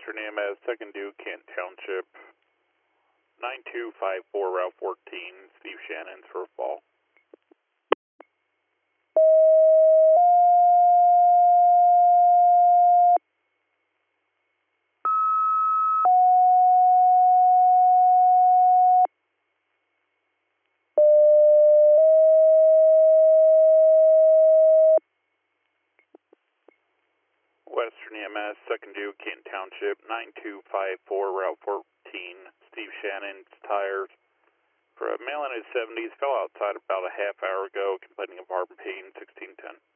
Western EMS, 2nd Duke, Kent Township, 9254 Route 14, Steve Shannon's for a fall. Western EMS, 2nd Duke, Kent Township, 9254 Route 14, Steve Shannon's tires. For a male in his 70s, fell outside about a half hour ago, complaining of arm pain, 1610.